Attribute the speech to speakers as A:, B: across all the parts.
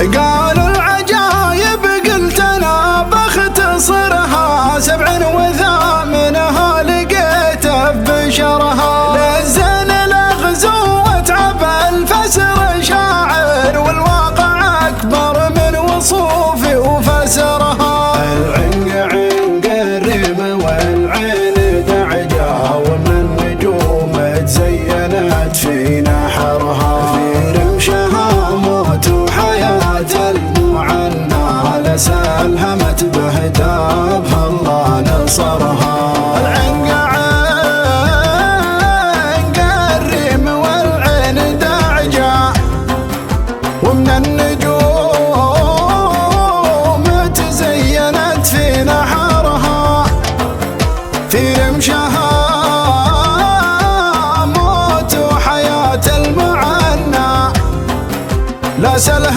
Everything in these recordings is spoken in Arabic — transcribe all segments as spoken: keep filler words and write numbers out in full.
A: قالوا العجايب قلت انا بختصرها، سبع وثامنها لقيته ببشرها. للزين الاغزو واتعب الفسر شاعر، والواقع اكبر من وصوفي وفسرها. العنق عنق الريم والعين دعجة، ومن النجوم تزينت في نحرها. في رمشها موت وحياة المعنى، لسلهمت بهدابها الله نصرها. العنق عنق الريم والعين دعجة، ومن النجوم تزينت في نحرها. في رمشها موت وحياة المعنى، لا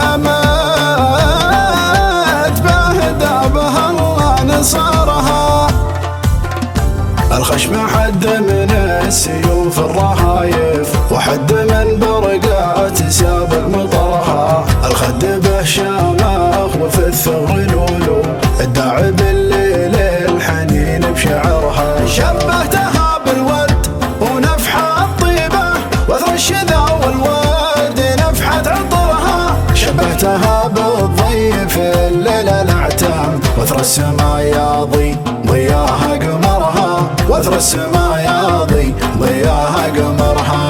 A: سلهمت بهدابها الله نصرها. الخشم حد من السيوف الرهايف، وحد من برقات سياب مطرها. الخد به شامخ وفي الثغر لولو، الداعي بالليل الحنين بشعرها. شبهتها بالورد ونفحة الطيبة، وثر الشذا والورد نفحة عطرها. شبهتها بالضيف الليل الأعتام، وثر السما ياضي ضياها قمرها. وثر السما ياضي ضياها قمرها.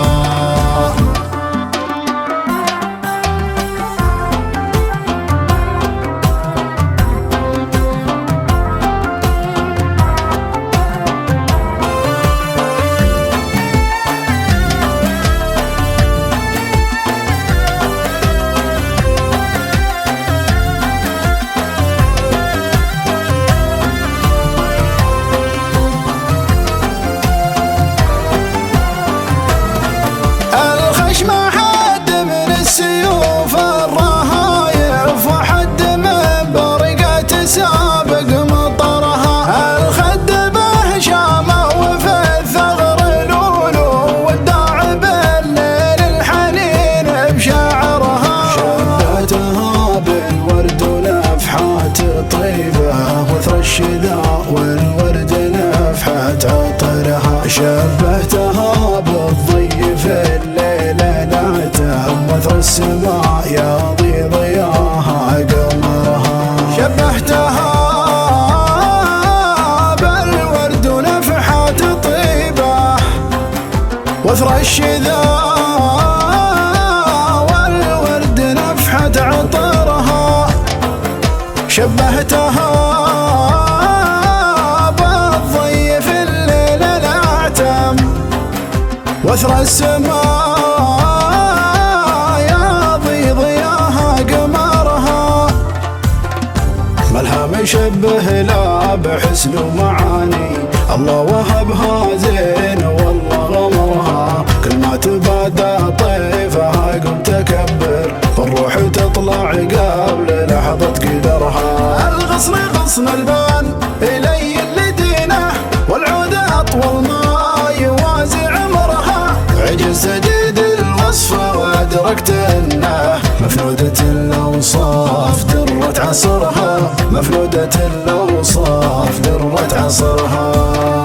A: ما حد من السيوف الرهايف، وحد من برقة سابق مطرها. الخد به شامة وفي الثغر لولو، والداعي بالليل الحنين بشعرها. شبهتها بالورد ونفحات طيبة، وثر الشذا والورد نفحة عطرها. شبهتها بالضيف الليل الأعتام، وثر السماء ياضي ضياها قمرها. شبهتها بالورد ونفحات طيبة، وثر الشذا والورد نفحة عطرها. شبهتها بالضيف الليل الأعتام، وثر السماء ياضي ضياها قمرها. ملها مشبه لا بحسن ومعاني، الله وهبها زين والله غمرها. كل ما تبادى طيفها قم تكبر، والروح تطلع قبل لحظة قدرها. الغصن غصن البان إلي اللدينة، والعود أطول ما يوازي عمرها. عجز جديد الوصف وأدركت أنه مفلودة الأوصاف درة عصرها. مفلودة الأوصاف درة عصرها.